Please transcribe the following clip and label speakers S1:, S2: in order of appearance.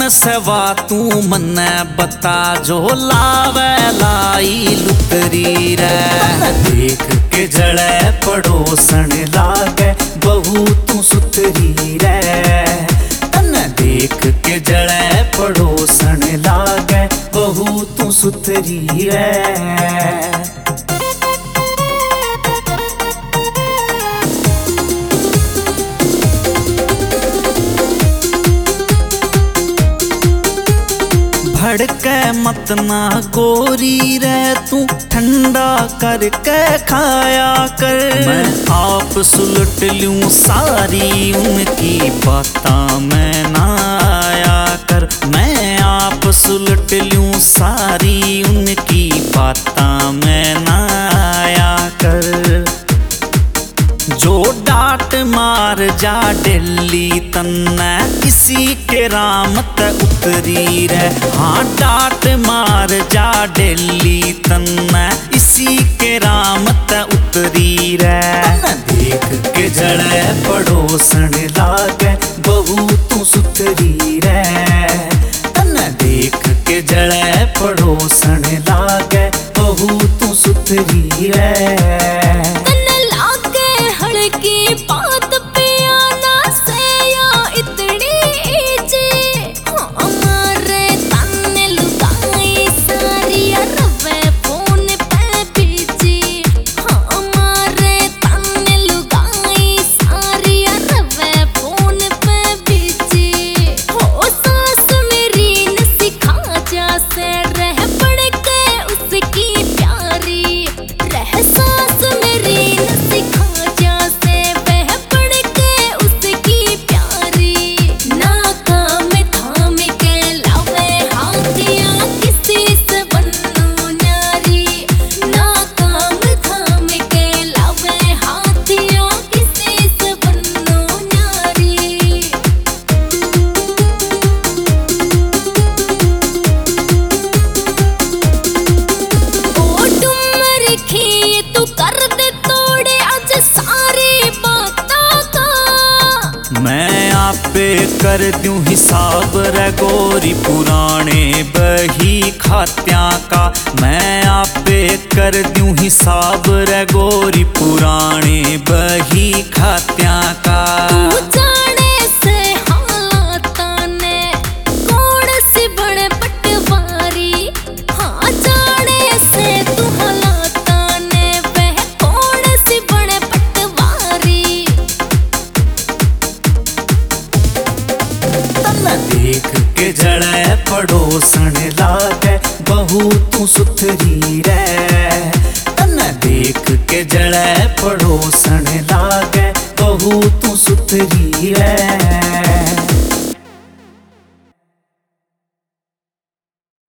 S1: सेवा तू मन्ने बता जो लावे लाई लुतरी रे। देख के जड़े पड़ोसन लागे बहू तू सुतरी रे। देख के जड़े पड़ोसन लागे बहू तू सुतरी रे। भड़के मत ना गोरी रे तू ठंडा करके खाया कर। मैं आप सुलट लूं सारी उनकी बातां में ना आया कर। मैं आप सुलट लूं सारी उनकी बातां में ना आया कर। जो डांट मार जा दिल्ली तन्ने किसी के रामत उतरी रे। हाँ डांट मार जा दिल्ली तन्ने इसी के रामत उतरी रे। देख के जड़े पड़ोसन लागे बहू तू सुतरी रे। देख के जड़े पड़ोसन लागे बहू तू सुतरी रे।
S2: की बात पे आना से या इतनी ईजी। हमारे तन्ने लुगाई सारी रवे फोन पे बीजी। हमारे तन्ने लुगाई सारी रवे फोन पे बीजी। हो सास मेरी न सिखा जा से रह पड़ के उसकी प्यारी। रह सास मेरी न सिखा
S1: मैं आपे कर दूं हिसाब रे गोरी पुराने बही खात्यां का। मैं आपे कर दूं हिसाब रे गोरी पुराने बही खात्यां का।
S2: तू जाने से हालातां ने कौन सी बड़े पटवारी। हाँ जाने से तू हालातां ने वह कौन सी बड़े पटवारी।
S1: देख के जड़े पड़ोसन लागे बहू तू सुथरी रे। देख के जड़े पड़ोसन लागे बहू तू सुथरी रे।